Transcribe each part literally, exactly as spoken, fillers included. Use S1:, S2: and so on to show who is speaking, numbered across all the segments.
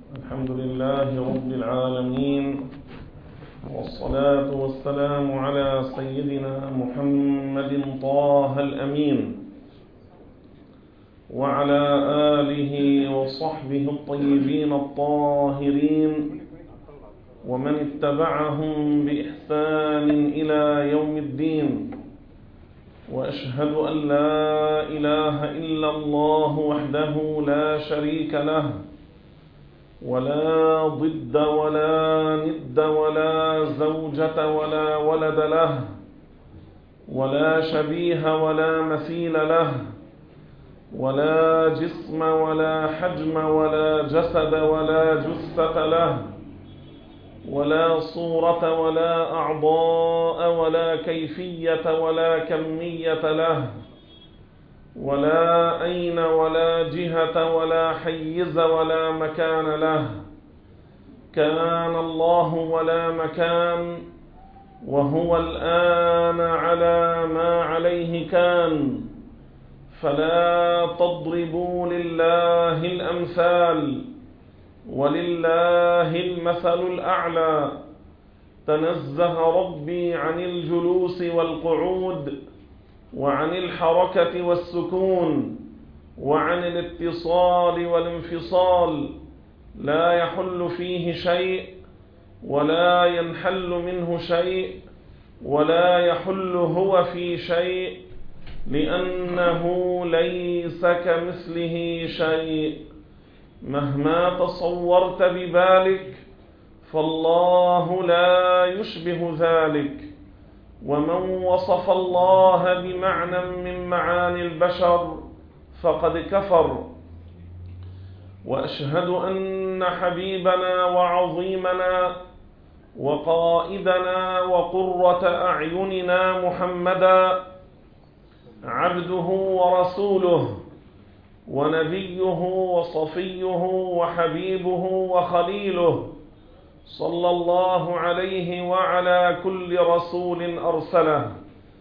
S1: الحمد لله رب العالمين، والصلاة والسلام على سيدنا محمد طه الأمين وعلى آله وصحبه الطيبين الطاهرين ومن اتبعهم بإحسان إلى يوم الدين. وأشهد أن لا إله إلا الله وحده لا شريك له، ولا ضد ولا ند ولا زوجة ولا ولد له، ولا شبيه ولا مثيل له، ولا جسم ولا حجم ولا جسد ولا جثة له، ولا صورة ولا أعضاء ولا كيفية ولا كمية له، ولا أين ولا جهة ولا حيز ولا مكان له. كان الله ولا مكان، وهو الآن على ما عليه كان. فلا تضربوا لله الأمثال، ولله المثل الأعلى. تنزه ربي عن الجلوس والقعود، وعن الحركة والسكون، وعن الاتصال والانفصال. لا يحل فيه شيء ولا ينحل منه شيء، ولا يحل هو في شيء، لأنه ليس كمثله شيء. مهما تصورت ببالك فالله لا يشبه ذلك. ومن وصف الله بمعنى من معاني البشر فقد كفر. وأشهد أن حبيبنا وعظيمنا وقائدنا وقرة أعيننا محمدا عبده ورسوله، ونبيه وصفيه وحبيبه وخليله، صلى الله عليه وعلى كل رسول أرسله.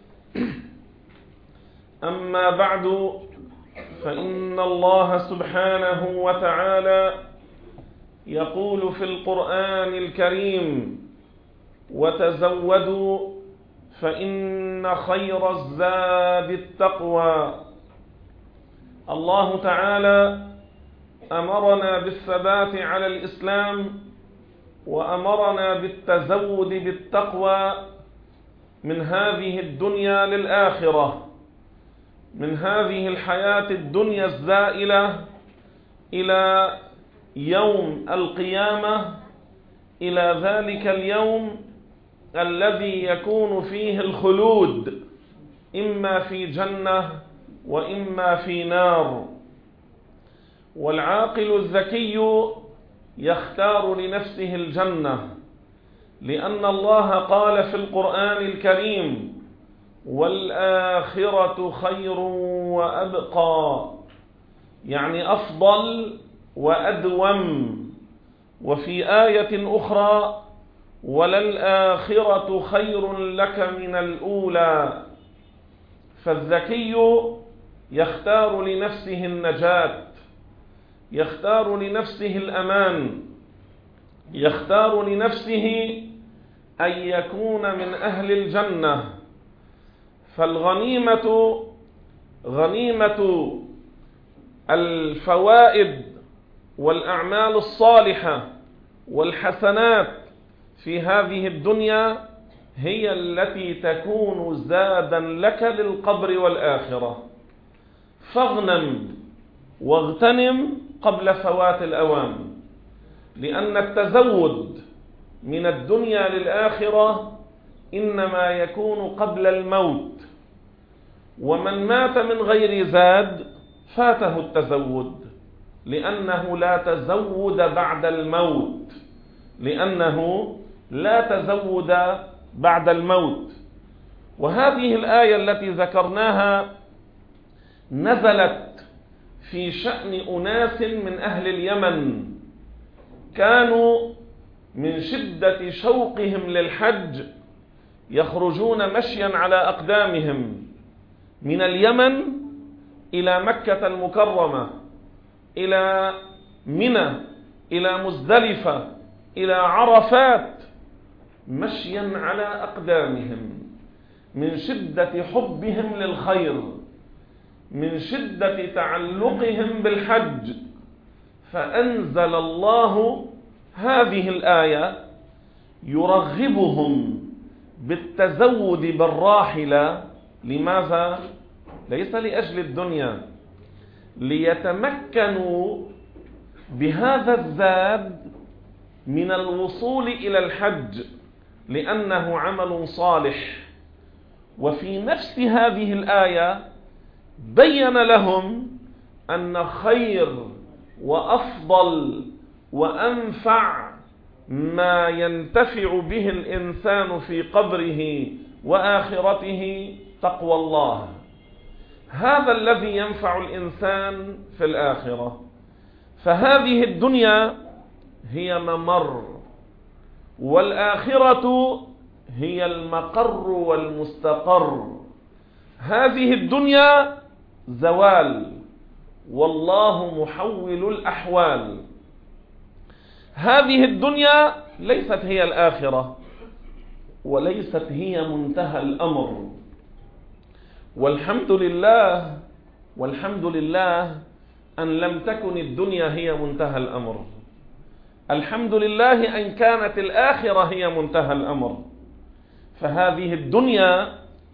S1: أما بعد، فإن الله سبحانه وتعالى يقول في القرآن الكريم: وتزودوا فإن خير الزاد التقوى. الله تعالى أمرنا بالثبات على الإسلام، وأمرنا بالتزود بالتقوى من هذه الدنيا للآخرة، من هذه الحياة الدنيا الزائلة إلى يوم القيامة، إلى ذلك اليوم الذي يكون فيه الخلود، إما في جنة وإما في نار. والعاقل الذكي يختار لنفسه الجنة، لأن الله قال في القرآن الكريم: والآخرة خير وأبقى، يعني أفضل وأدوم. وفي آية أخرى: وللآخرة خير لك من الأولى. فالذكي يختار لنفسه النجاة، يختار لنفسه الأمان، يختار لنفسه أن يكون من أهل الجنة. فالغنيمة غنيمة الفوائد والأعمال الصالحة والحسنات في هذه الدنيا هي التي تكون زادا لك للقبر والآخرة. فاغنم واغتنم قبل فوات الأوان، لأن التزود من الدنيا للآخرة إنما يكون قبل الموت. ومن مات من غير زاد فاته التزود، لأنه لا تزود بعد الموت، لأنه لا تزود بعد الموت. وهذه الآية التي ذكرناها نزلت في شأن أناس من أهل اليمن، كانوا من شدة شوقهم للحج يخرجون مشيا على أقدامهم من اليمن إلى مكة المكرمة، إلى منى إلى مزدلفة، إلى عرفات، مشيا على أقدامهم من شدة حبهم للخير، من شدة تعلقهم بالحج. فأنزل الله هذه الآية يرغبهم بالتزود بالراحلة. لماذا؟ ليس لأجل الدنيا، ليتمكنوا بهذا الزاد من الوصول إلى الحج، لأنه عمل صالح. وفي نفس هذه الآية بين لهم أن خير وأفضل وأنفع ما ينتفع به الإنسان في قبره وآخرته تقوى الله. هذا الذي ينفع الإنسان في الآخرة. فهذه الدنيا هي ممر، والآخرة هي المقر والمستقر. هذه الدنيا زوال، والله محول الأحوال. هذه الدنيا ليست هي الآخرة، وليست هي منتهى الأمر. والحمد لله والحمد لله أن لم تكن الدنيا هي منتهى الأمر. الحمد لله أن كانت الآخرة هي منتهى الأمر. فهذه الدنيا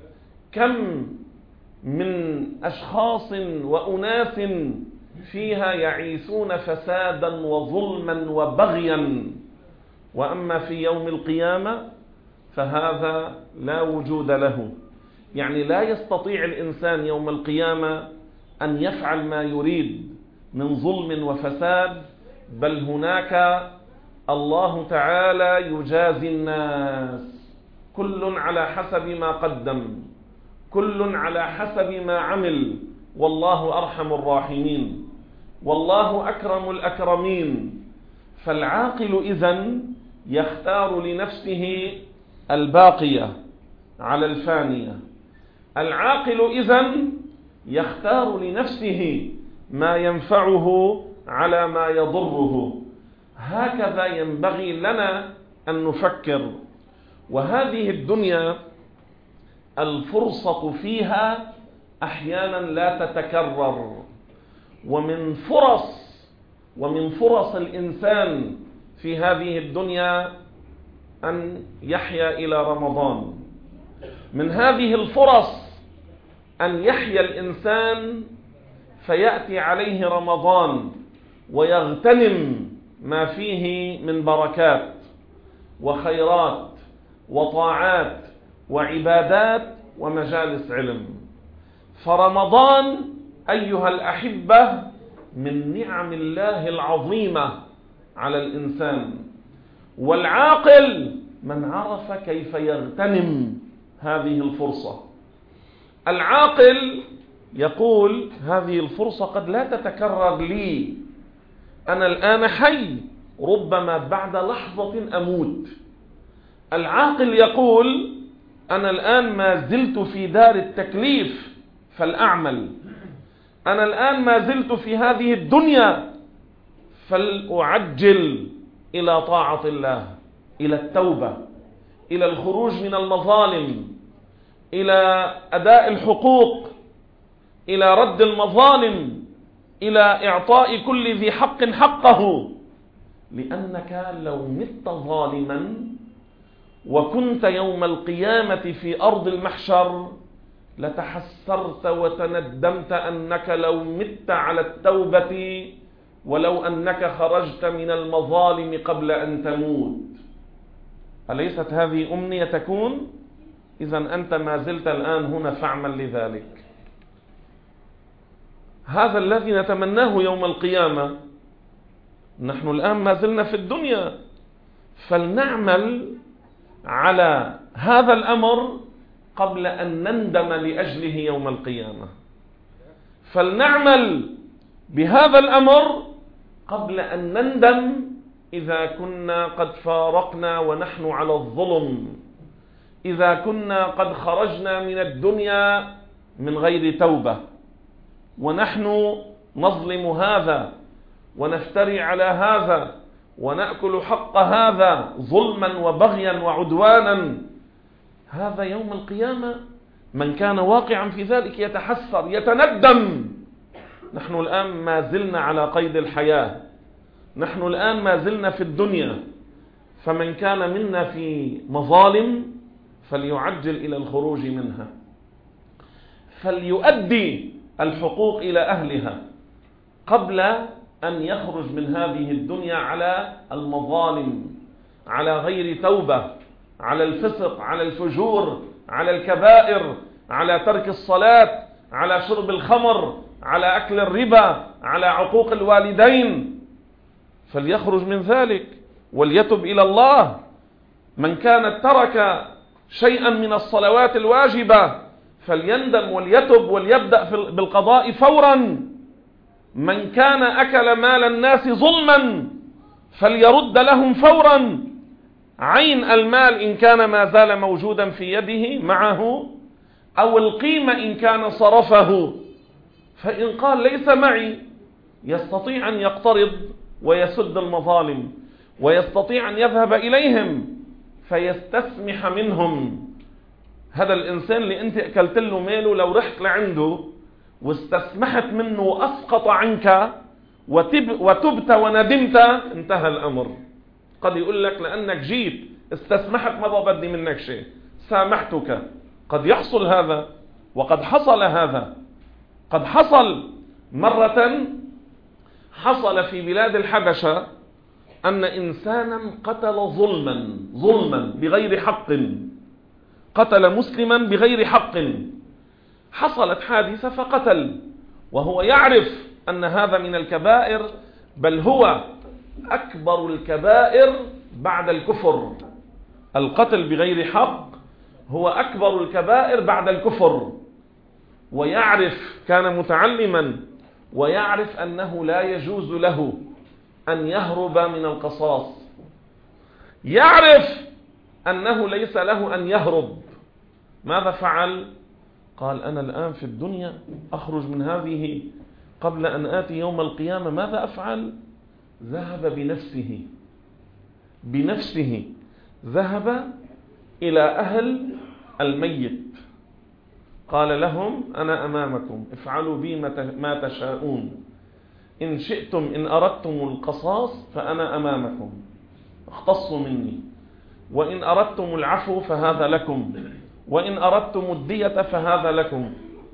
S1: كم من أشخاص وأناس فيها يعيشون فسادا وظلما وبغيا، وأما في يوم القيامة فهذا لا وجود له. يعني لا يستطيع الإنسان يوم القيامة أن يفعل ما يريد من ظلم وفساد، بل هناك الله تعالى يجازي الناس، كل على حسب ما قدم، كل على حسب ما عمل، والله أرحم الراحمين، والله أكرم الأكرمين. فالعاقل إذن يختار لنفسه الباقية على الفانية. العاقل إذن يختار لنفسه ما ينفعه على ما يضره. هكذا ينبغي لنا أن نفكر. وهذه الدنيا الفرصة فيها أحيانا لا تتكرر. ومن فرص ومن فرص الإنسان في هذه الدنيا أن يحيا إلى رمضان. من هذه الفرص أن يحيا الإنسان فيأتي عليه رمضان ويغتنم ما فيه من بركات وخيرات وطاعات وعبادات ومجالس علم. فرمضان أيها الأحبة من نعم الله العظيمة على الإنسان. والعاقل من عرف كيف يغتنم هذه الفرصة. العاقل يقول هذه الفرصة قد لا تتكرر لي، أنا الآن حي، ربما بعد لحظة أموت. العاقل يقول أنا الآن ما زلت في دار التكليف فلأعمل، أنا الآن ما زلت في هذه الدنيا فلأعجل إلى طاعة الله، إلى التوبة، إلى الخروج من المظالم، إلى أداء الحقوق، إلى رد المظالم، إلى إعطاء كل ذي حق حقه. لأنك لو مت ظالما وكنت يوم القيامة في أرض المحشر لتحسرت وتندمت أنك لو مت على التوبة، ولو أنك خرجت من المظالم قبل أن تموت. أليست هذه أمنية تكون؟ إذن أنت ما زلت الآن هنا فاعمل لذلك. هذا الذي نتمناه يوم القيامة. نحن الآن ما زلنا في الدنيا، فلنعمل على هذا الأمر قبل أن نندم لأجله يوم القيامة. فلنعمل بهذا الأمر قبل أن نندم إذا كنا قد فارقنا ونحن على الظلم، إذا كنا قد خرجنا من الدنيا من غير توبة ونحن نظلم هذا ونفتري على هذا ونأكل حق هذا ظلما وبغيا وعدوانا، هذا يوم القيامة من كان واقعا في ذلك يتحسر يتندم. نحن الآن ما زلنا على قيد الحياة، نحن الآن ما زلنا في الدنيا، فمن كان منا في مظالم فليعجل إلى الخروج منها، فليؤدي الحقوق إلى أهلها قبل أن يخرج من هذه الدنيا على المظالم، على غير توبة، على الفسق، على الفجور، على الكبائر، على ترك الصلاة، على شرب الخمر، على أكل الربا، على عقوق الوالدين، فليخرج من ذلك وليتب إلى الله. من كان ترك شيئا من الصلوات الواجبة فليندم وليتب وليبدأ بالقضاء فورا. من كان أكل مال الناس ظلما فليرد لهم فورا عين المال إن كان ما زال موجودا في يده معه، أو القيمة إن كان صرفه. فإن قال ليس معي، يستطيع أن يقترض ويسد المظالم، ويستطيع أن يذهب إليهم فيستسمح منهم. هذا الإنسان اللي أنت أكلت له ماله، لو رحت لعنده واستسمحت منه وأسقط عنك وتب وتبت وندمت، انتهى الأمر. قد يقول لك لأنك جيت استسمحت ما بدي منك شيء، سامحتك. قد يحصل هذا، وقد حصل هذا. قد حصل مرة، حصل في بلاد الحبشة أن إنسانا قتل ظلما ظلما بغير حق، قتل مسلما بغير حق. حصلت حادثة فقتل، وهو يعرف أن هذا من الكبائر، بل هو أكبر الكبائر بعد الكفر. القتل بغير حق هو أكبر الكبائر بعد الكفر. ويعرف، كان متعلما، ويعرف أنه لا يجوز له أن يهرب من القصاص، يعرف أنه ليس له أن يهرب. ماذا فعل؟ قال أنا الآن في الدنيا أخرج من هذه قبل أن آتي يوم القيامة، ماذا أفعل؟ ذهب بنفسه بنفسه ذهب إلى أهل الميت، قال لهم أنا أمامكم، افعلوا بي ما تشاءون، إن شئتم إن أردتم القصاص فأنا أمامكم، اختصوا مني، وإن أردتم العفو فهذا لكم، وإن أردتم الدية فهذا لكم.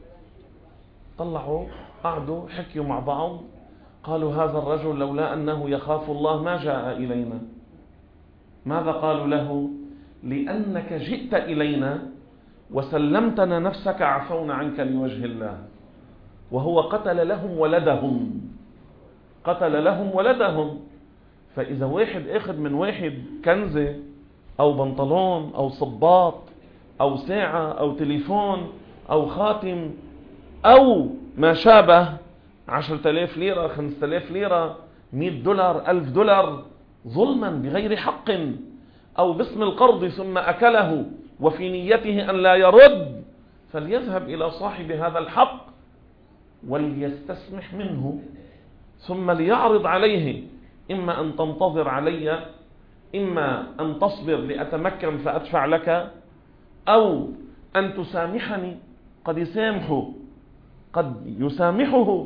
S1: طلعوا قعدوا حكيوا مع بعض، قالوا هذا الرجل لولا أنه يخاف الله ما جاء إلينا. ماذا قالوا له؟ لأنك جئت إلينا وسلمتنا نفسك عفونا عنك لوجه الله. وهو قتل لهم ولدهم، قتل لهم ولدهم. فإذا واحد أخذ من واحد كنزة أو بنطلون أو صباط أو ساعة أو تليفون أو خاتم أو ما شابه، عشرة آلاف ليرة، خمسة آلاف ليرة، مئة دولار، ألف دولار، ظلما بغير حق، أو باسم القرض ثم أكله وفي نيته أن لا يرد، فليذهب إلى صاحب هذا الحق وليستسمح منه، ثم ليعرض عليه إما أن تنتظر علي، إما أن تصبر لأتمكن فأدفع لك، أو أن تسامحني. قد يسامحه، قد يسامحه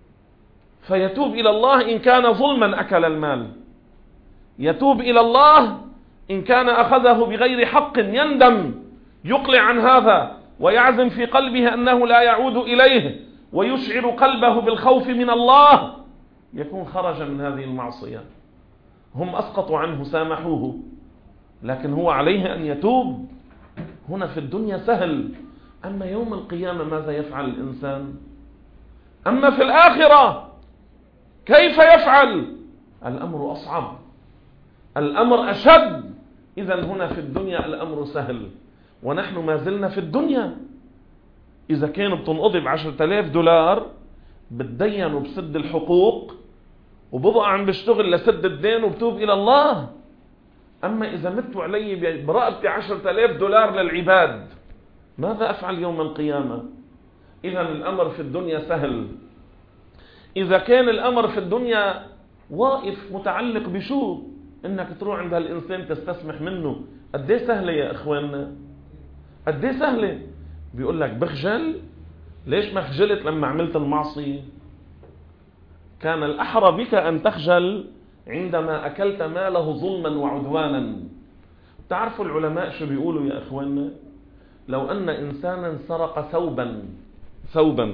S1: فيتوب إلى الله إن كان ظلما أكل المال، يتوب إلى الله إن كان أخذه بغير حق، يندم، يقلع عن هذا ويعزم في قلبه أنه لا يعود إليه، ويشعر قلبه بالخوف من الله، يكون خرج من هذه المعصية. هم أسقطوا عنه، سامحوه، لكن هو عليه أن يتوب. هنا في الدنيا سهل، أما يوم القيامة ماذا يفعل الإنسان؟ أما في الآخرة كيف يفعل؟ الأمر أصعب، الأمر أشد. إذن هنا في الدنيا الأمر سهل، ونحن ما زلنا في الدنيا. إذا كانوا بتنقضي بعشرة آلاف دولار بتدين وبسد الحقوق، وبضع عم بشتغل لسد الدين وبتوب إلى الله. أما إذا مت علي برقبتي عشرة آلاف دولار للعباد، ماذا أفعل يوم القيامة؟ إذن الأمر في الدنيا سهل. إذا كان الأمر في الدنيا واقف متعلق بشو؟ انك تروح عند هالإنسان تستسمح منه. قد ايه سهلة يا اخواننا، قد ايه سهلة. بيقول لك بخجل. ليش ما خجلت لما عملت المعصية؟ كان الأحرى بك أن تخجل عندما أكلت ماله ظلما وعدوانا. تعرفوا العلماء شو بيقولوا يا اخواننا؟ لو أن إنسانا سرق ثوبا ثوبا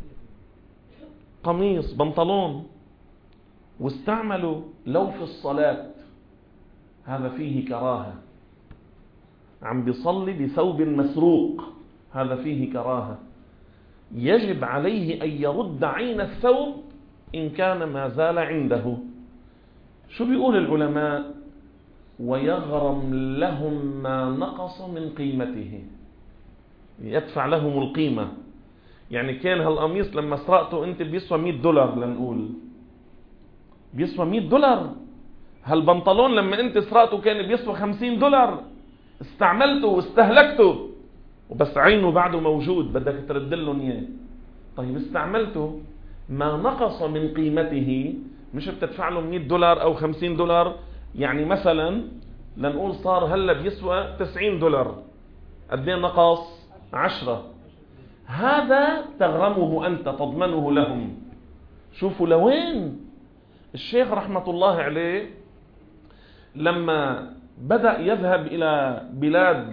S1: قميص بنطلون واستعمله لو في الصلاة، هذا فيه كراهة. عم بيصلي بثوب مسروق، هذا فيه كراهة. يجب عليه أن يرد عين الثوب إن كان ما زال عنده. شو بيقول العلماء؟ ويغرم لهم ما نقص من قيمته، يدفع لهم القيمة. يعني كان هالقميص لما سرقته انت بيسوى مئة دولار، لنقول بيسوى مئة دولار. هالبنطلون لما انت سرقته كان بيسوى خمسين دولار، استعملته واستهلكته، وبس عينه بعده موجود بدك ترد لهم اياه. طيب استعملته، ما نقص من قيمته، مش بتدفع له مئة دولار او خمسين دولار. يعني مثلا لنقول صار هلا بيسوى تسعين دولار، قد ايه نقص؟ عشرة. هذا تغرمه أنت، تضمنه لهم. شوفوا لوين الشيخ رحمة الله عليه لما بدأ يذهب إلى بلاد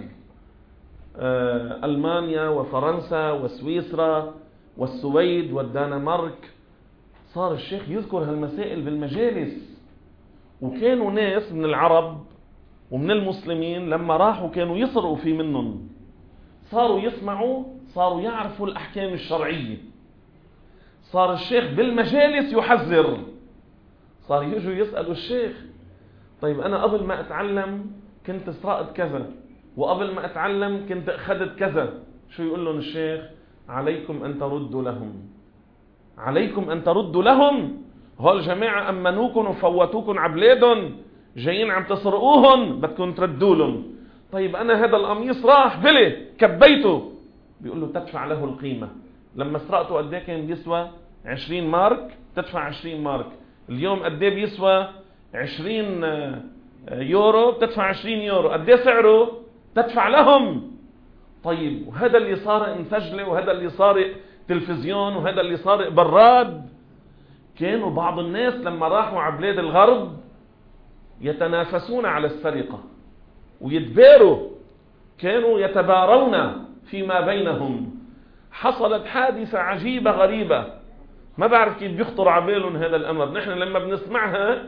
S1: ألمانيا وفرنسا وسويسرا والسويد والدنمارك، صار الشيخ يذكر هالمسائل بالمجالس. وكانوا ناس من العرب ومن المسلمين لما راحوا كانوا يسرقوا في منهم، صاروا يسمعوا، صاروا يعرفوا الأحكام الشرعية. صار الشيخ بالمجالس يحذر. صار يجوا يسألوا الشيخ: طيب أنا قبل ما أتعلم كنت سرقت كذا، وقبل ما أتعلم كنت أخذت كذا. شو يقول لهم الشيخ؟ عليكم أن تردوا لهم، عليكم أن تردوا لهم. هول جماعة أمنوكم وفوتوكم عبلادهم، جايين عم تسرقوهم، بدكم تردوا لهم. طيب أنا هذا القميص راح بلي كبيته، بيقول له تدفع له القيمة. لما سرقته قد ايه كان بيسوى؟ عشرين مارك، تدفع عشرين مارك. اليوم قد ايه بيسوى؟ عشرين يورو، بتدفع عشرين يورو. قد ايه سعره؟ تدفع لهم. طيب وهذا اللي صار انسجله، وهذا اللي صار تلفزيون، وهذا اللي صار براد. كانوا بعض الناس لما راحوا على بلاد الغرب يتنافسون على السرقة ويتباروا، كانوا يتبارون فيما بينهم. حصلت حادثة عجيبة غريبة، ما بعرف كيف بيخطر عبالهم هذا الأمر. نحن لما بنسمعها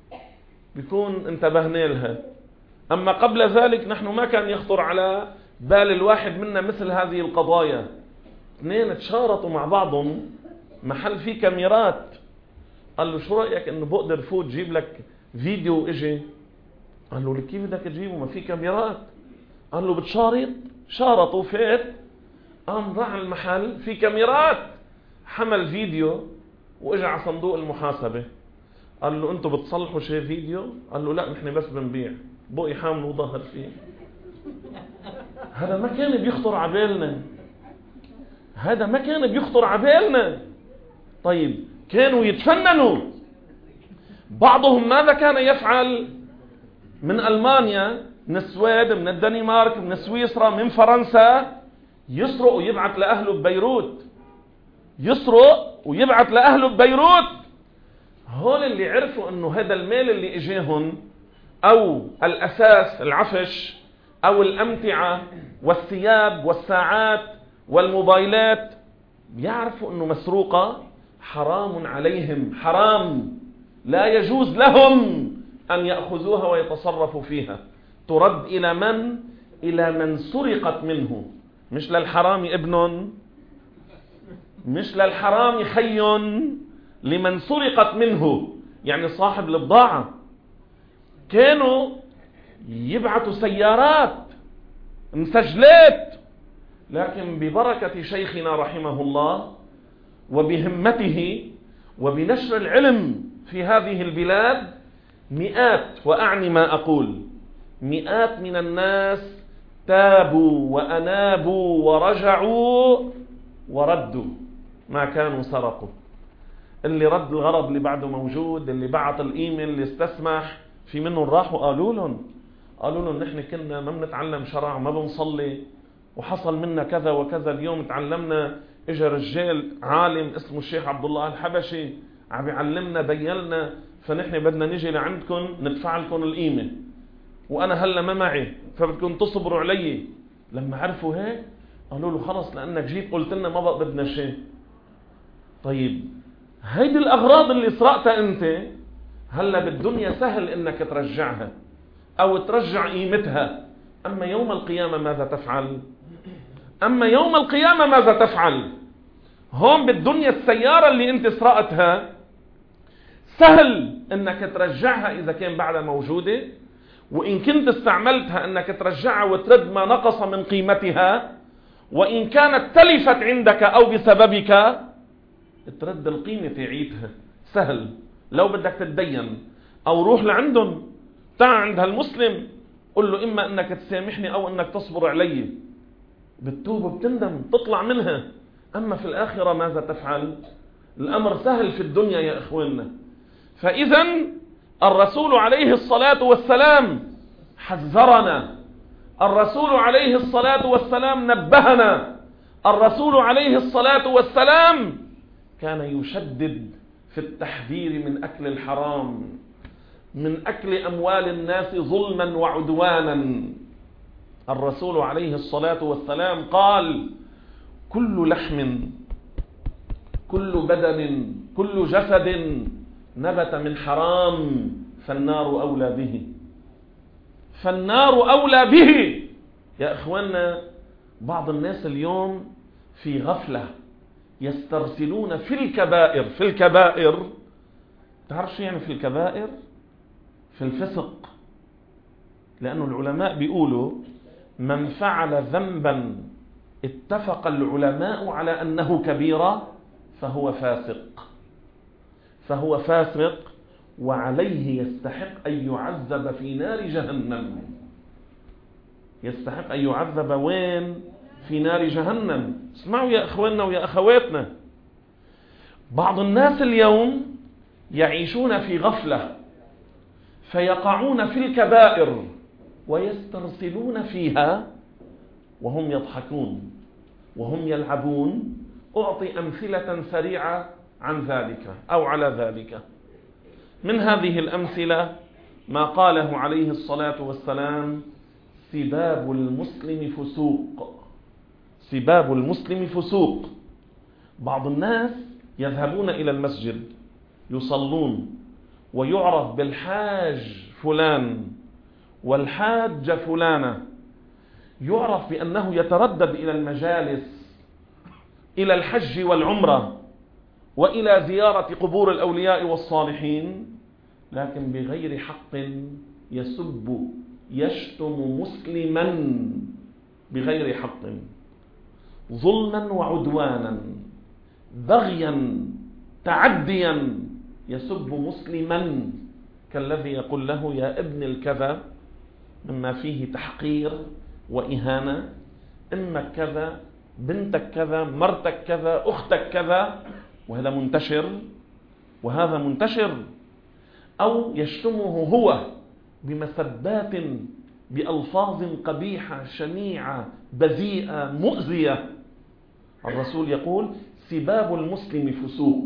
S1: بيكون انتبهنا لها، أما قبل ذلك نحن ما كان يخطر على بال الواحد منا مثل هذه القضايا. اثنين تشارطوا مع بعضهم، محل فيه كاميرات. قال له شو رأيك انه بقدر فوت جيب لك فيديو اجي؟ قال له كيف بدك تجيبه ما في كاميرات؟ قال له بتشارط. شارطوا، فات، قام راح المحل في كاميرات، حمل فيديو واجى على صندوق المحاسبة. قال له انتوا بتصلحوا شيء فيديو؟ قال له لا، نحن بس بنبيع. بقي حامل وظهر فيه. هذا ما كان بيخطر عبالنا، هذا ما كان بيخطر عبالنا. طيب كانوا يتفننوا. بعضهم ماذا كان يفعل؟ من ألمانيا، من السويد، من الدنمارك، من سويسرا، من فرنسا، يسرق ويبعث لأهله ببيروت. يسرق ويبعث لأهله ببيروت. هول اللي عرفوا انه هذا المال اللي اجاهم، او الاساس العفش او الامتعة والثياب والساعات والموبايلات، بيعرفوا انه مسروقة، حرام عليهم، حرام، لا يجوز لهم ان يأخذوها ويتصرفوا فيها. ترد الى من؟ الى من سرقت منه. مش للحرام ابن، مش للحرام خي، لمن سرقت منه، يعني صاحب البضاعة. كانوا يبعثوا سيارات مسجلات، لكن ببركة شيخنا رحمه الله وبهمته وبنشر العلم في هذه البلاد، مئات، وأعني ما أقول، مئات من الناس تابوا وأنابوا ورجعوا وردوا ما كانوا سرقوا. اللي رد الغرض اللي بعده موجود، اللي بعت الايميل، اللي استسمح. في منهم راحوا قالوا لهم قالوا لهم نحن كنا ما بنتعلم شرع، ما بنصلي، وحصل منا كذا وكذا، اليوم تعلمنا، اجى رجال عالم اسمه الشيخ عبد الله الحبشي عم يعلمنا بيننا، فنحن بدنا نجي لعندكم ندفع لكم القيمه، وانا هلا ما معي، فبدكم تصبروا علي. لما عرفوا هيك قالوا له خلص، لانك جيت قلت لنا ما بقى بدنا شيء. طيب هيدي الاغراض اللي سرقتها انت، هلا بالدنيا سهل انك ترجعها او ترجع قيمتها، اما يوم القيامه ماذا تفعل؟ اما يوم القيامه ماذا تفعل؟ هون بالدنيا السياره اللي انت سرقتها سهل انك ترجعها اذا كان بعدها موجوده، وان كنت استعملتها انك ترجعها وترد ما نقص من قيمتها، وان كانت تلفت عندك او بسببك ترد القيمه تعيدها. سهل. لو بدك تتدين او روح لعندهم، تعال عند هالمسلم قل له اما انك تسامحني او انك تصبر علي، بتتوب وبتندم تطلع منها. اما في الاخره ماذا تفعل؟ الامر سهل في الدنيا يا اخواننا. فاذا الرسول عليه الصلاه والسلام حذرنا، الرسول عليه الصلاه والسلام نبهنا، الرسول عليه الصلاه والسلام كان يشدد في التحذير من اكل الحرام، من اكل اموال الناس ظلما وعدوانا. الرسول عليه الصلاه والسلام قال: كل لحم، كل بدن، كل جسد نبت من حرام فالنار اولى به، فالنار اولى به. يا اخواننا، بعض الناس اليوم في غفله يسترسلون في الكبائر. في الكبائر، تعرف شو يعني في الكبائر؟ في الفسق. لأن العلماء بيقولوا من فعل ذنبا اتفق العلماء على أنه كبيرة فهو فاسق، فهو فاسق وعليه يستحق أن يعذب في نار جهنم. يستحق أن يعذب وين؟ في نار جهنم. اسمعوا يا أخواننا ويا أخواتنا، بعض الناس اليوم يعيشون في غفلة فيقعون في الكبائر ويسترسلون فيها وهم يضحكون وهم يلعبون. أعطي أمثلة سريعة عن ذلك أو على ذلك. من هذه الأمثلة ما قاله عليه الصلاة والسلام: سباب المسلم فسوق. سباب المسلم فسوق. بعض الناس يذهبون إلى المسجد يصلون ويعرف بالحاج فلان والحاجة فلانة، يعرف بأنه يتردد إلى المجالس، إلى الحج والعمرة وإلى زيارة قبور الأولياء والصالحين، لكن بغير حق يسب يشتم مسلما بغير حق، ظلما وعدوانا، بغيا تعديا، يسب مسلما كالذي يقول له يا ابن الكذا، مما فيه تحقير وإهانة. امك كذا، بنتك كذا، مرتك كذا، اختك كذا، وهذا منتشر وهذا منتشر. او يشتمه هو بمسبات بألفاظ قبيحة شنيعة بذيئة مؤذية. الرسول يقول: سباب المسلم فسوق.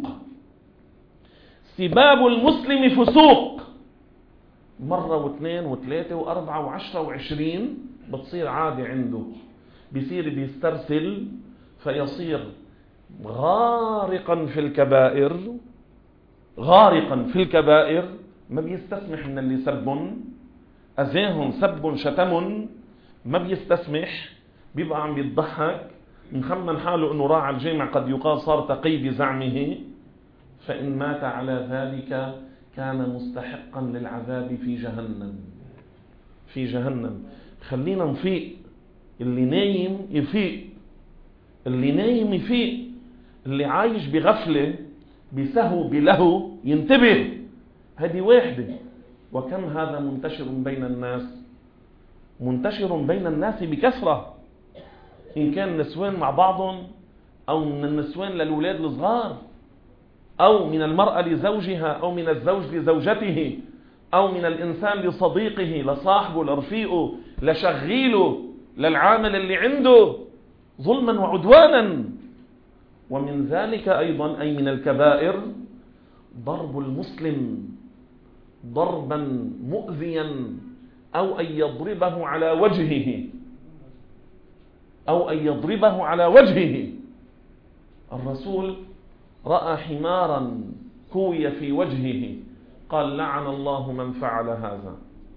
S1: سباب المسلم فسوق. مرة واثنين وثلاثة واربعة وعشرة وعشرين بتصير عادة عنده، بيصير بيسترسل فيصير غارقا في الكبائر. غارقا في الكبائر، ما بيستسمح من اللي سبن أذاهم، سب شتم، ما بيستسمح، بيبقى عم بيضحك، مخمن حاله انه راح على الجامع، قد يقال صار تقي بزعمه. فإن مات على ذلك كان مستحقا للعذاب في جهنم. في جهنم. خلينا نفيق. اللي نايم يفيق، اللي نايم يفيق، اللي عايش بغفلة بسهو بلهو ينتبه. هذه واحدة. وكم هذا منتشر بين الناس، منتشر بين الناس بكثرة، إن كان نسوان مع بعضهم أو من النسوان للولاد الصغار. أو من المرأة لزوجها، أو من الزوج لزوجته، أو من الإنسان لصديقه، لصاحبه، لرفيقه، لشغيله، للعامل اللي عنده، ظلما وعدوانا. ومن ذلك أيضا أي من الكبائر ضرب المسلم ضربا مؤذيا، أو أن يضربه على وجهه أو أن يضربه على وجهه. الرسول رأى حمارا كوي في وجهه قال لعن الله من فعل هذا.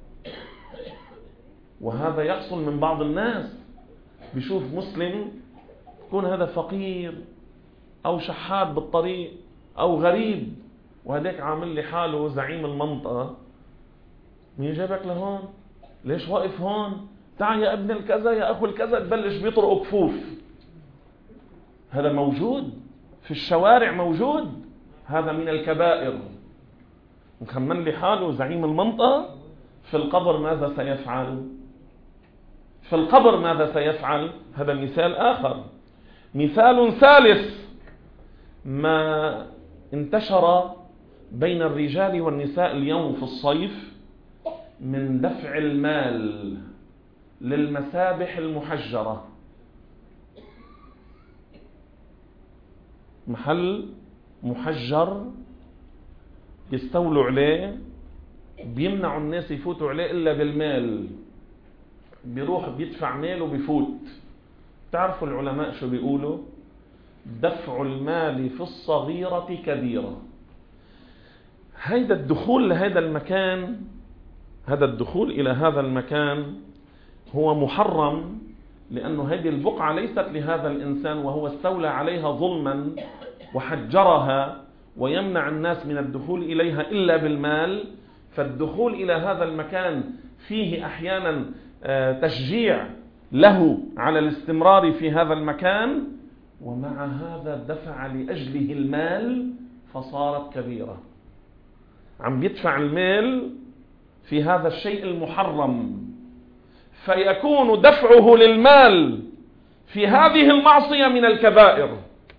S1: وهذا يحصل من بعض الناس، بيشوف مسلم يكون هذا فقير أو شحات بالطريق أو غريب، وهداك عامل لي حاله زعيم المنطقة، مين جابك لهون؟ ليش واقف هون؟ تعال يا ابن الكذا يا أخو الكذا، تبلش بيطرق كفوف. هذا موجود في الشوارع، موجود. هذا من الكبائر. مخمن لي حاله زعيم المنطقة، في القبر ماذا سيفعل؟ في القبر ماذا سيفعل؟ هذا مثال آخر. مثال ثالث ما انتشر بين الرجال والنساء اليوم في الصيف من دفع المال للمسابح المحجرة. محل محجر يستولوا عليه، بيمنعوا الناس يفوتوا عليه إلا بالمال. بيروح بيدفع مال وبيفوت. تعرفوا العلماء شو بيقولوا؟ دفع المال في الصغيرة كبيرة. هذا الدخول لهذا المكان، هذا الدخول إلى هذا المكان هو محرم، لأنه هذه البقعة ليست لهذا الإنسان، وهو استولى عليها ظلما وحجرها ويمنع الناس من الدخول إليها إلا بالمال. فالدخول إلى هذا المكان فيه أحيانا تشجيع له على الاستمرار في هذا المكان، ومع هذا دفع لأجله المال فصارت كبيرة. عم بيدفع المال في هذا الشيء المحرم، فيكون دفعه للمال في هذه المعصية من الكبائر.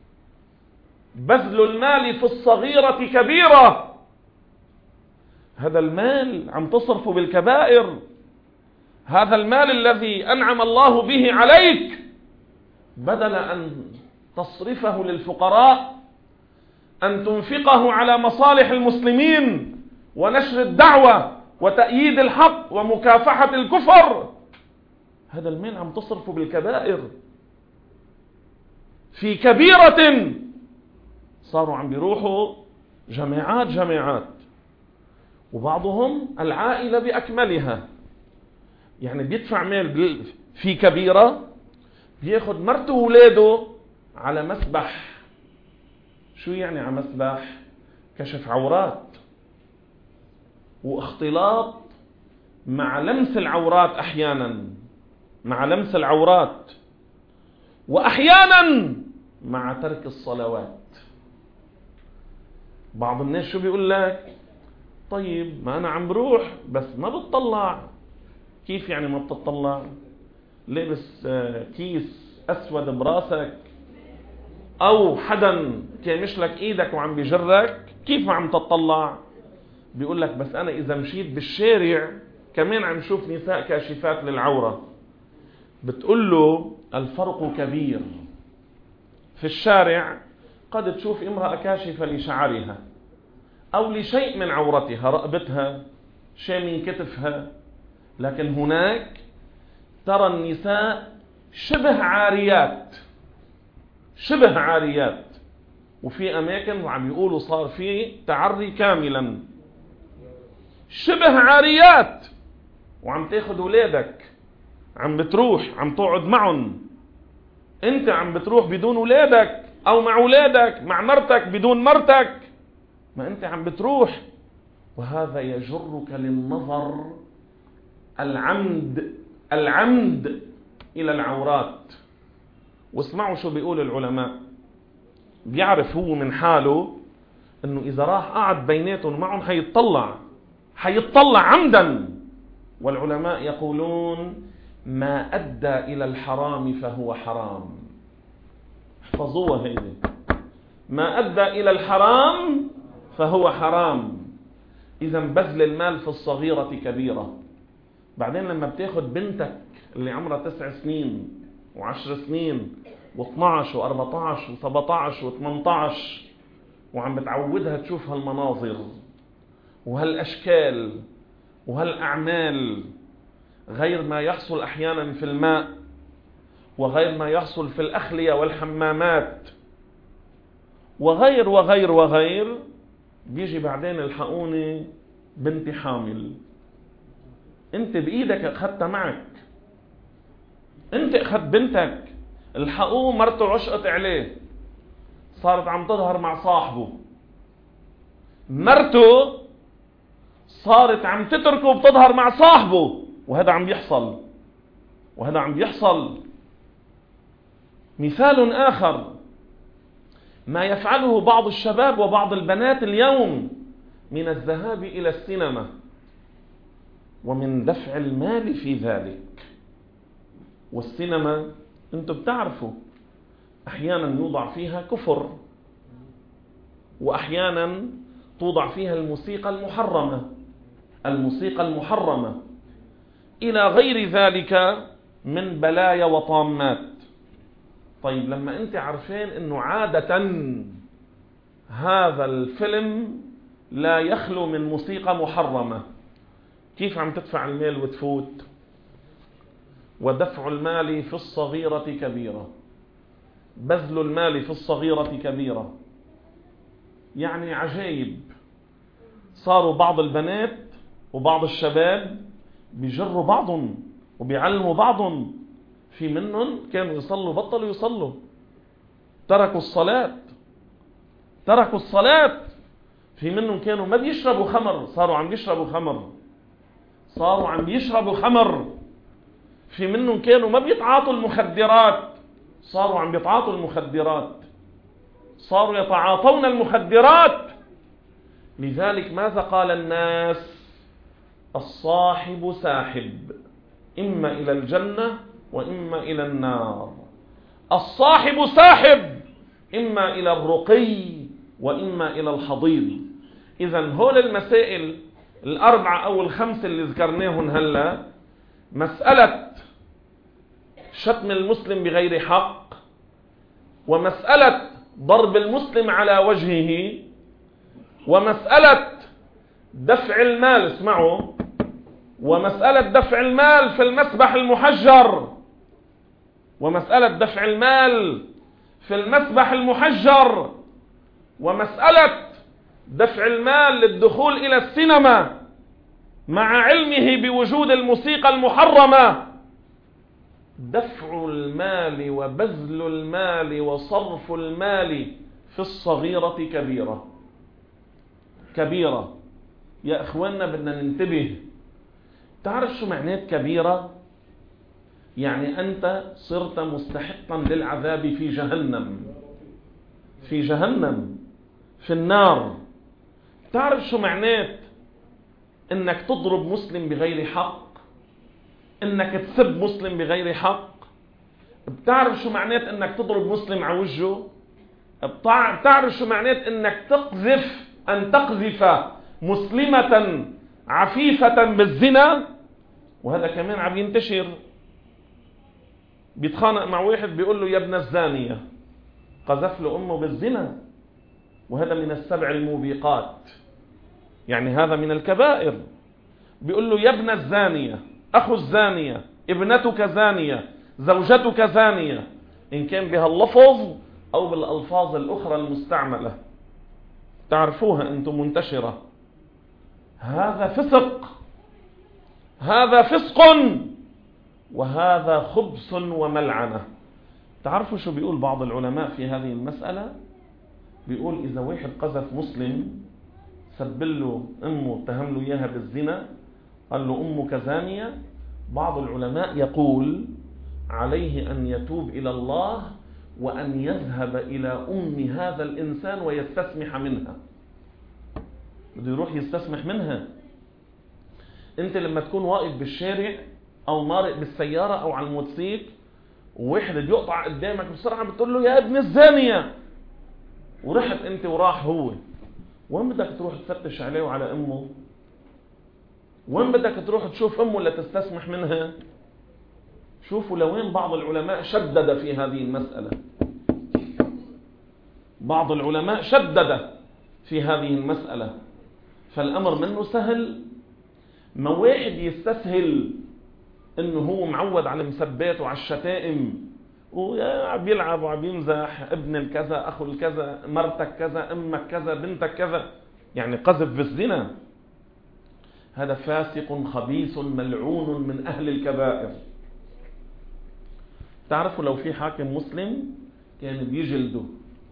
S1: بذل المال في الصغيرة كبيرة. هذا المال عم تصرفه بالكبائر. هذا المال الذي أنعم الله به عليك، بدل أن تصرفه للفقراء، أن تنفقه على مصالح المسلمين ونشر الدعوة وتأييد الحق ومكافحة الكفر، هذا المال عم تصرفه بالكبائر. في كبيرة صاروا عم بيروحوا جماعات جماعات، وبعضهم العائلة بأكملها. يعني بيدفع مال في كبيرة، بياخد مرته وولاده على مسبح. شو يعني على مسبح؟ كشف عورات واختلاط مع لمس العورات، أحيانا مع لمس العورات، وأحيانا مع ترك الصلوات. بعض الناس شو بيقول لك؟ طيب ما أنا عم بروح بس ما بتطلع. كيف يعني ما بتطلع؟ لابس كيس أسود براسك، أو حدا كامش لك إيدك وعم بيجرك، كيف ما عم تطلع؟ بيقول لك بس أنا إذا مشيت بالشارع كمان عم شوف نساء كاشفات للعورة. بتقول له الفرق كبير. في الشارع قد تشوف امرأة كاشفة لشعرها أو لشيء من عورتها، رقبتها، شيء من كتفها، لكن هناك ترى النساء شبه عاريات، شبه عاريات. وفي أماكن وعم يقولوا صار في تعري كاملا، شبه عاريات، وعم تاخد ولادك، عم بتروح عم تقعد معهم. انت عم بتروح بدون ولادك، او مع ولادك، مع مرتك بدون مرتك، ما انت عم بتروح. وهذا يجرك للنظر العمد العمد الى العورات. واسمعوا شو بيقول العلماء. بيعرف هو من حاله انه اذا راح قعد بيناتهم معهم حيتطلع حيتطلع عمدا. والعلماء يقولون ما أدى إلى الحرام فهو حرام. احفظوها هيدي. ما أدى إلى الحرام فهو حرام. إذا بذل المال في الصغيرة كبيرة. بعدين لما بتاخد بنتك اللي عمرها تسع سنين وعشر سنين واثناعش واربعتاعش وسبعتاعش وثمنتاعش وعم بتعودها تشوف هالمناظر وهالأشكال وهالأعمال، غير ما يحصل أحيانا في الماء وغير ما يحصل في الأخلية والحمامات وغير وغير وغير، بيجي بعدين الحقوني بنتي حامل. انت بإيدك اخذتها معك، انت اخذت بنتك، الحقوه مرته عشقت عليه، صارت عم تظهر مع صاحبه، مرته صارت عم تتركه وبتظهر مع صاحبه، وهذا عم بيحصل وهذا عم بيحصل. مثال آخر ما يفعله بعض الشباب وبعض البنات اليوم من الذهاب إلى السينما ومن دفع المال في ذلك. والسينما انتم بتعرفوا احيانا يوضع فيها كفر، واحيانا توضع فيها الموسيقى المحرمة الموسيقى المحرمة الى غير ذلك من بلايا وطامات. طيب لما انت عارفين انه عادة هذا الفيلم لا يخلو من موسيقى محرمة، كيف عم تدفع المال وتفوت؟ ودفع المال في الصغيرة كبيرة، بذل المال في الصغيرة كبيرة. يعني عجيب، صاروا بعض البنات وبعض الشباب بيجروا بعضهم وبيعلموا بعضهم. في منهم كانوا يصلوا بطلوا يصلوا، تركوا الصلاة تركوا الصلاة. في منهم كانوا ما بيشربوا خمر، صاروا عم بيشربوا خمر صاروا عم بيشربوا خمر. في منهم كانوا ما بيتعاطوا المخدرات، صاروا عم بيتعاطوا المخدرات، صاروا يتعاطون المخدرات. لذلك ماذا قال الناس؟ الصاحب ساحب، إما إلى الجنة وإما إلى النار. الصاحب ساحب، إما إلى الرقي وإما إلى الحضيض. إذن هول المسائل الأربعة أو الخمسة اللي ذكرناهن هلا، مسألة شتم المسلم بغير حق، ومسألة ضرب المسلم على وجهه، ومسألة دفع المال، اسمعوا، ومسألة دفع المال في المسبح المحجر ومسألة دفع المال في المسبح المحجر ومسألة دفع المال للدخول إلى السينما مع علمه بوجود الموسيقى المحرمة. دفع المال وبذل المال وصرف المال في الصغيرة كبيرة كبيرة. يا إخواننا بدنا ننتبه. تعرف شو معنات كبيرة؟ يعني أنت صرت مستحقا للعذاب في جهنم في جهنم في النار. تعرف شو معنات انك تضرب مسلم بغير حق، انك تسب مسلم بغير حق؟ بتعرف شو معنات انك تضرب مسلم على وجهه؟ بتعرف شو معنات انك تقذف ان تقذف مسلمة عفيفة بالزنا؟ وهذا كمان عم ينتشر. بيتخانق مع واحد بيقول له يا ابن الزانية، قذف له امه بالزنا، وهذا من السبع الموبقات، يعني هذا من الكبائر. بيقول له يا ابن الزانية، اخو الزانية، ابنتك زانية، زوجتك زانية، ان كان بها اللفظ او بالالفاظ الاخرى المستعملة، تعرفوها انتم منتشرة. هذا فسق، هذا فسق، وهذا خبث وملعنة. تعرفوا شو بيقول بعض العلماء في هذه المسألة؟ بيقول إذا واحد قذف مسلم، سبله أمه، اتهم له إياها بالزنا، قال له أمك زانية، بعض العلماء يقول عليه أن يتوب إلى الله وأن يذهب إلى أم هذا الإنسان ويستسمح منها. بده يروح يستسمح منها. أنت لما تكون واقف بالشارع أو مارق بالسيارة أو على الموتوسيكل وواحد بيقطع قدامك بسرعة، بتقول له يا ابن الزانية، ورحت انت وراح هو، وين بدك تروح تفتش عليه وعلى امه؟ وين بدك تروح تشوف امه لتستسمح منها؟ شوفوا لوين بعض العلماء شدد في هذه المسألة. بعض العلماء شدد في هذه المسألة. فالأمر منه سهل. ما واحد يستسهل انه هو معود على المسبات وعلى الشتائم وعم يلعب وعم يمزح، ابن الكذا، اخو الكذا، مرتك كذا، امك كذا، بنتك كذا، يعني قذف بالزنا، هذا فاسق خبيث ملعون من اهل الكبائر. تعرفوا لو في حاكم مسلم كان بيجلده،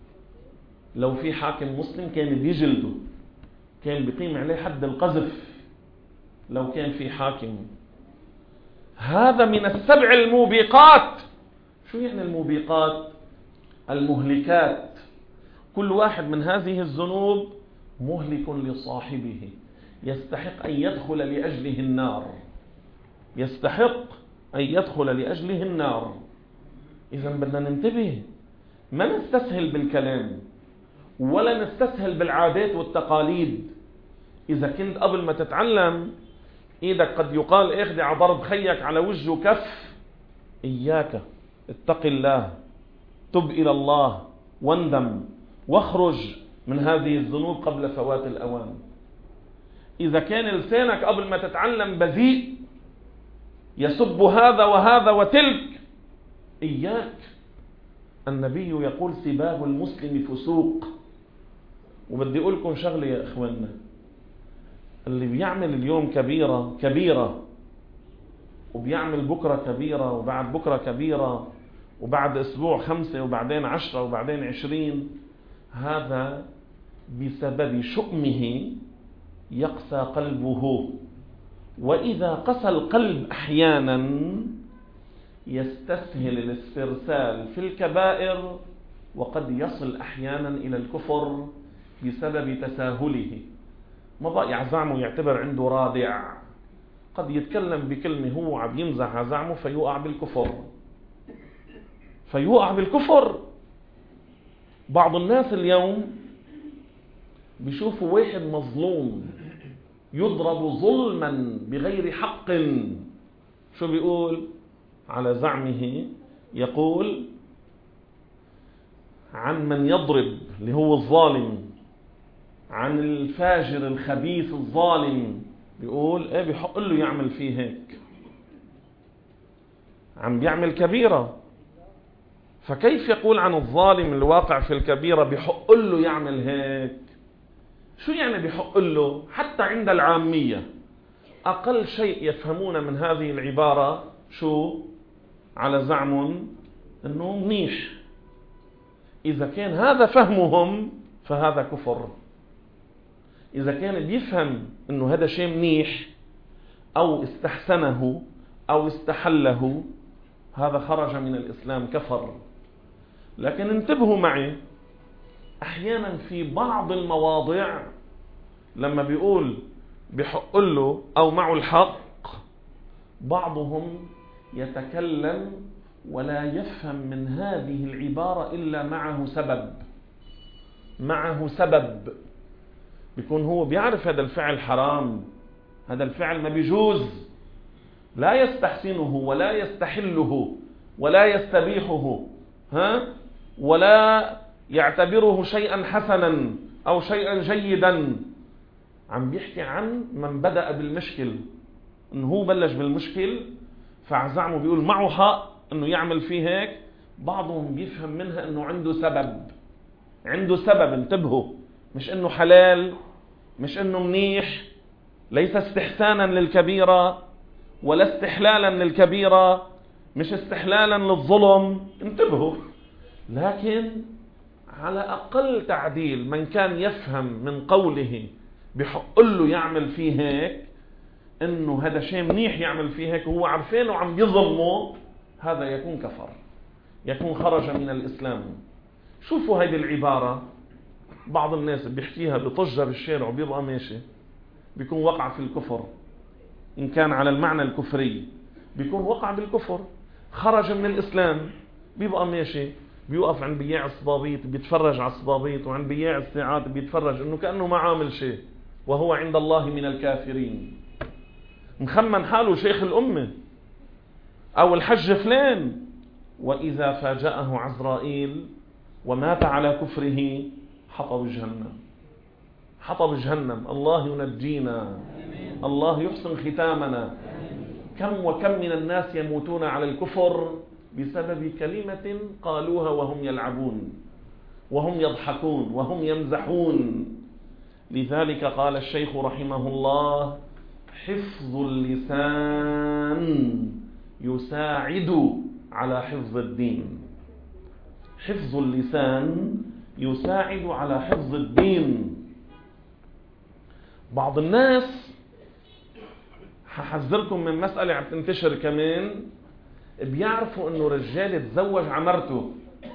S1: لو في حاكم مسلم كان بيجلده، كان بيقيم عليه حد القذف لو كان في حاكم. هذا من السبع الموبقات. شو يعني الموبقات؟ المهلكات. كل واحد من هذه الذنوب مهلك لصاحبه، يستحق أن يدخل لأجله النار، يستحق أن يدخل لأجله النار. إذا بدنا ننتبه، ما نستسهل بالكلام ولا نستسهل بالعادات والتقاليد. إذا كنت قبل ما تتعلم إيدك قد يقال اخدع ضرب خيك على وجهه كف، إياك، اتق الله، تب إلى الله واندم واخرج من هذه الذنوب قبل فوات الأوان. إذا كان لسانك قبل ما تتعلم بذيء يسب هذا وهذا وتلك، إياك. النبي يقول سباب المسلم فسوق. وبدي أقول لكم شغلة يا إخواننا، اللي بيعمل اليوم كبيرة كبيرة وبيعمل بكرة كبيرة وبعد بكرة كبيرة وبعد أسبوع خمسة وبعدين عشرة وبعدين عشرين، هذا بسبب شؤمه يقسى قلبه. وإذا قسى القلب أحيانا يستسهل الاسترسال في الكبائر، وقد يصل أحيانا إلى الكفر بسبب تساهله. ما بقى يعزعمه يعتبر عنده رادع، قد يتكلم بكلمة هو عم يمزح عزعمه فيوقع بالكفر، فيوقع بالكفر. بعض الناس اليوم بيشوفوا واحد مظلوم يضرب ظلما بغير حق، شو بيقول على زعمه؟ يقول عن من يضرب اللي هو الظالم، عن الفاجر الخبيث الظالم، بيقول ايه بيحق له يعمل فيه هيك، عم بيعمل كبيرة، فكيف يقول عن الظالم الواقع في الكبيرة بيحق له يعمل هيك؟ شو يعني بيحق له؟ حتى عند العامية أقل شيء يفهمون من هذه العبارة شو؟ على زعم أنه منيح. إذا كان هذا فهمهم فهذا كفر. إذا كان بيفهم أنه هذا شيء منيح أو استحسنه أو استحله، هذا خرج من الإسلام، كفر. لكن انتبهوا معي، أحيانا في بعض المواضع لما بيقول بحق له أو معه الحق، بعضهم يتكلم ولا يفهم من هذه العبارة إلا معه سبب، معه سبب. بيكون هو بيعرف هذا الفعل حرام، هذا الفعل ما بيجوز، لا يستحسنه ولا يستحله ولا يستبيحه، ها، ولا يعتبره شيئا حسنا أو شيئا جيدا. عم بيحكي عن من بدأ بالمشكل، إنه هو بلش بالمشكل، فعزعمه بيقول معه حق إنه يعمل فيه هيك. بعضهم بيفهم منها إنه عنده سبب، عنده سبب. انتبهوا، مش إنه حلال، مش إنه منيح، ليس استحسانا للكبيرة ولا استحلالا للكبيرة، مش استحلالا للظلم. انتبهوا، لكن على أقل تعديل من كان يفهم من قوله بحق له يعمل فيه هيك إنه هذا شيء منيح يعمل فيه هيك وهو عارفينه عم يظلمه، هذا يكون كفر، يكون خرج من الإسلام. شوفوا هذه العبارة، بعض الناس بيحكيها بطجة بالشارع وبيبقى ماشي، بيكون وقع في الكفر. إن كان على المعنى الكفري بيكون وقع بالكفر، خرج من الإسلام، بيبقى ماشي بيوقف عند بياع الصبابيط بيتفرج على الصبابيط، وعند بياع الساعات بيتفرج انه كأنه ما عامل شيء، وهو عند الله من الكافرين. مخمن حاله شيخ الأمة أو الحج فلان، وإذا فاجأه عزرائيل ومات على كفره حطب جهنم، حطب جهنم. الله ينجينا، الله يحسن ختامنا. كم وكم من الناس يموتون على الكفر بسبب كلمة قالوها وهم يلعبون وهم يضحكون وهم يمزحون. لذلك قال الشيخ رحمه الله: حفظ اللسان يساعد على حفظ الدين. حفظ اللسان يساعد على حفظ الدين. بعض الناس، هحذركم من مسألة عم تنتشر كمان، بيعرفوا انه رجال تزوج عمرته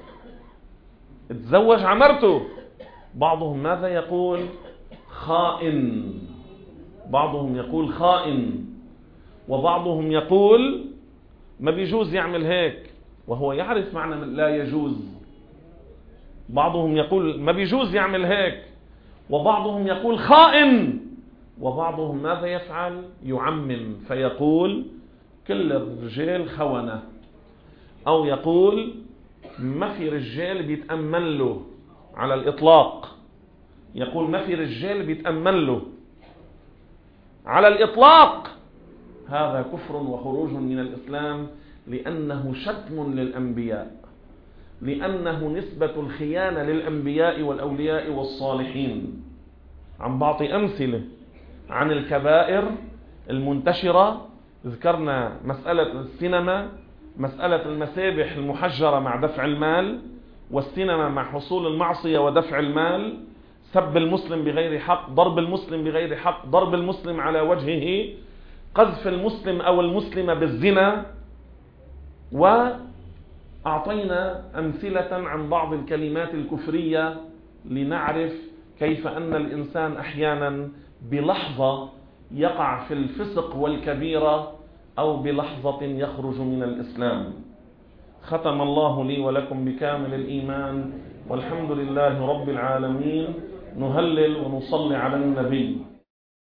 S1: تزوج عمرته بعضهم ماذا يقول؟ خائن. بعضهم يقول خائن، وبعضهم يقول ما بيجوز يعمل هيك، وهو يعرف معنى لا يجوز. بعضهم يقول ما بيجوز يعمل هيك، وبعضهم يقول خائن، وبعضهم ماذا يفعل؟ يعمم فيقول كل الرجال خونة، أو يقول ما في رجال بيتأمن له على الإطلاق. يقول ما في رجال بيتأمن له على الإطلاق. هذا كفر وخروج من الإسلام، لأنه شتم للأنبياء، لأنه نسبة الخيانة للأنبياء والأولياء والصالحين. عم بعطي أمثلة عن الكبائر المنتشرة. ذكرنا مسألة السينما، مسألة المسابح المحجرة مع دفع المال، والسينما مع حصول المعصية ودفع المال، سب المسلم بغير حق، ضرب المسلم بغير حق، ضرب المسلم على وجهه، قذف المسلم أو المسلمة بالزنا. وأعطينا أمثلة عن بعض الكلمات الكفرية لنعرف كيف أن الإنسان أحيانا بلحظة يقع في الفسق والكبيرة، أو بلحظة يخرج من الإسلام. ختم الله لي ولكم بكامل الإيمان، والحمد لله رب العالمين. نهلل ونصلي على النبي.